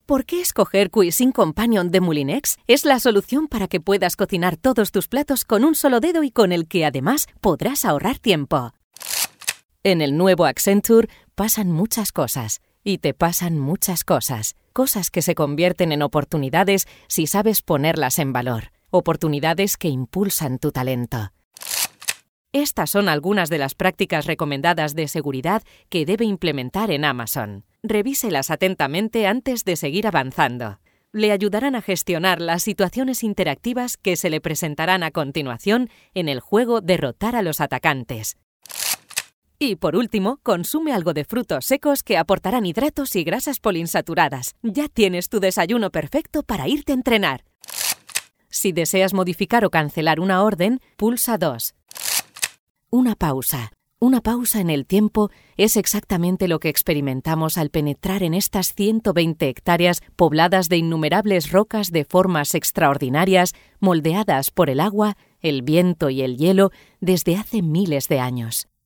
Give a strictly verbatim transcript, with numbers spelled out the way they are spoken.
¿Por qué escoger Cuisine Companion de Moulinex? Es la solución para que puedas cocinar todos tus platos con un solo dedo y con el que además podrás ahorrar tiempo. En el nuevo Accenture pasan muchas cosas y te pasan muchas cosas. Cosas que se convierten en oportunidades si sabes ponerlas en valor. Oportunidades que impulsan tu talento. Estas son algunas de las prácticas recomendadas de seguridad que debe implementar en Amazon. Revíselas atentamente antes de seguir avanzando. Le ayudarán a gestionar las situaciones interactivas que se le presentarán a continuación en el juego Derrotar a los atacantes. Y por último, consume algo de frutos secos que aportarán hidratos y grasas poliinsaturadas. Ya tienes tu desayuno perfecto para irte a entrenar. Si deseas modificar o cancelar una orden, pulsa dos. Una pausa. Una pausa en el tiempo es exactamente lo que experimentamos al penetrar en estas ciento veinte hectáreas pobladas de innumerables rocas de formas extraordinarias, moldeadas por el agua, el viento y el hielo desde hace miles de años.